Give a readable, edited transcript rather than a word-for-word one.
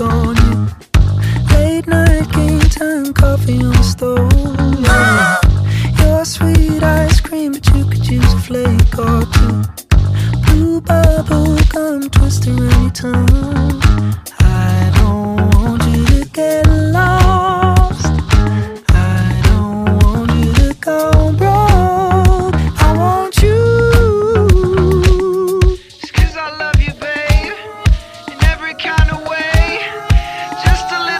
on you. Late night game time, coffee on the stove. Your sweet ice cream, but you could use a flake or two. Blue bubble gum twist around your tongue.